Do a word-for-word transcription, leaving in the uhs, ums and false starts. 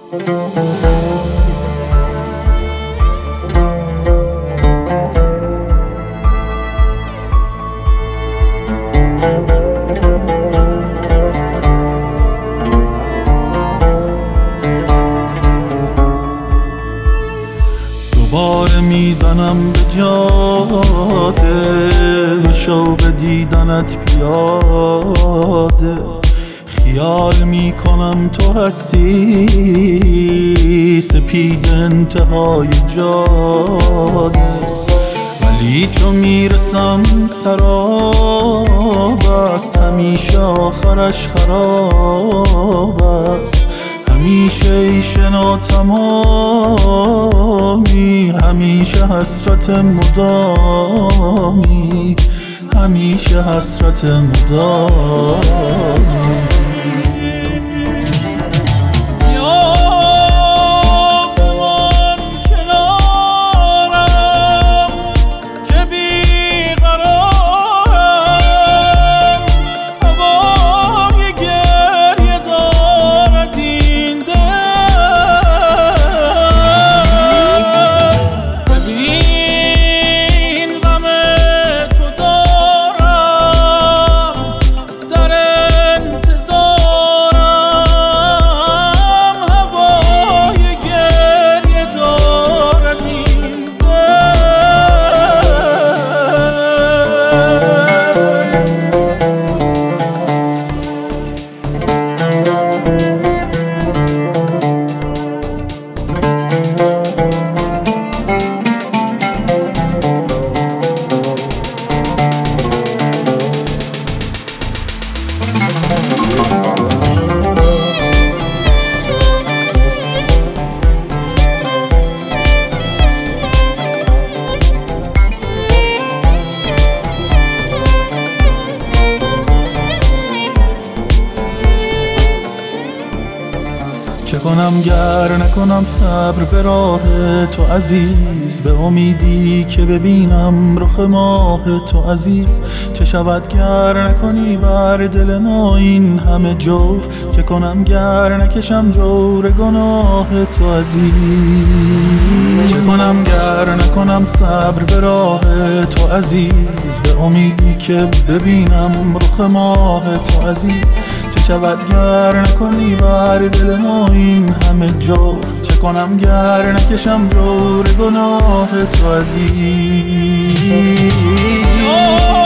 دوباره میزنم به جاده، شوق دیدنت پیاده. خیال میکنم تو هستی سپیز انتهای جاده، ولی چو میرسم سراب است، همیشه آخرش خراب است. همیشه ای شنا تمامی، همیشه حسرت مدامی، همیشه حسرت مدامی. چه کنم گر نکنم صبر به راه تو عزیز، به امیدی که ببینم رخ ماه تو عزیز. چه شود گر نکنی بر دل ما این همه جور، چه کنم گر نکشم جور گناه تو عزیز. چه کنم گر نکنم صبر به راه تو عزیز، به امیدی که ببینم رخ ماه تو عزیز. چه شود گر نکنی بر دل ما این همه جور، چه کنم گر نکشم جور گناه تو عزیز.